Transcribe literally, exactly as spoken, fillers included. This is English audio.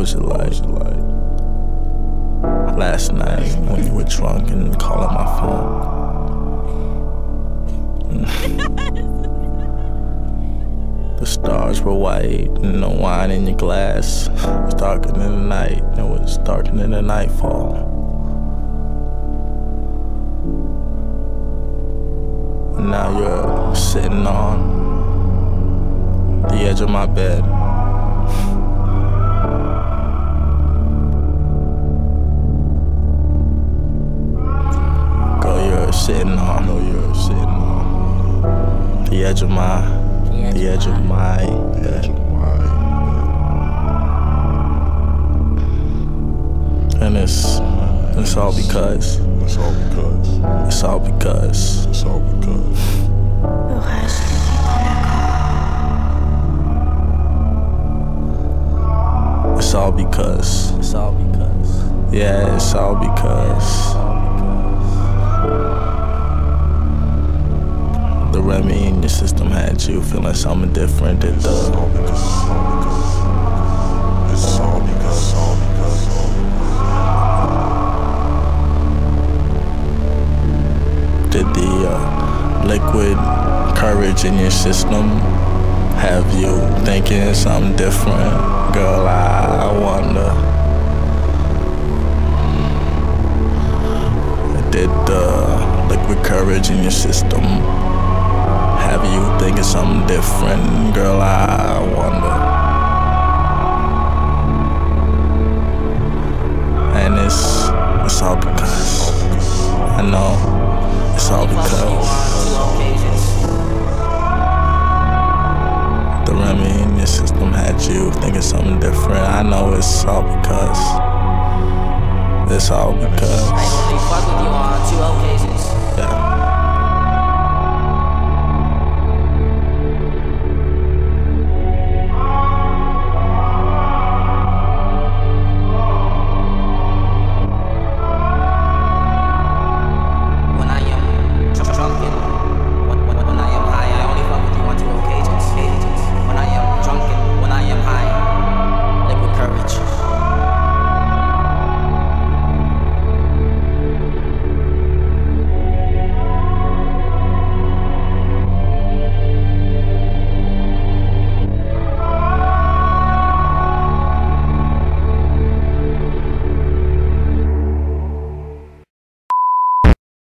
was it like last night when you were drunk and calling my phone? The stars were white and no wine in your glass. It was darker than the night, it was darker than the nightfall. And now you're sitting on the edge of my bed. Girl, you're sitting on, girl, you're sitting on the edge of my, the edge of my bed. And it's, it's all because, it's all because, it's all because, it's all because. It's all because, it's all because, yeah, it's all because the Remy in your system had you feeling something different. It does. It's all because, it's all because, it's all because, did the uh, liquid courage in your system have you thinking something different? Girl, I, I wonder. Did the liquid courage in your system have you thinking something different? Girl, I wonder. And it's, it's all because, I know, it's all because the Remy in your system had you thinking something different. I know it's all because, it's all because. I only fuck with you on two occasions. Yeah.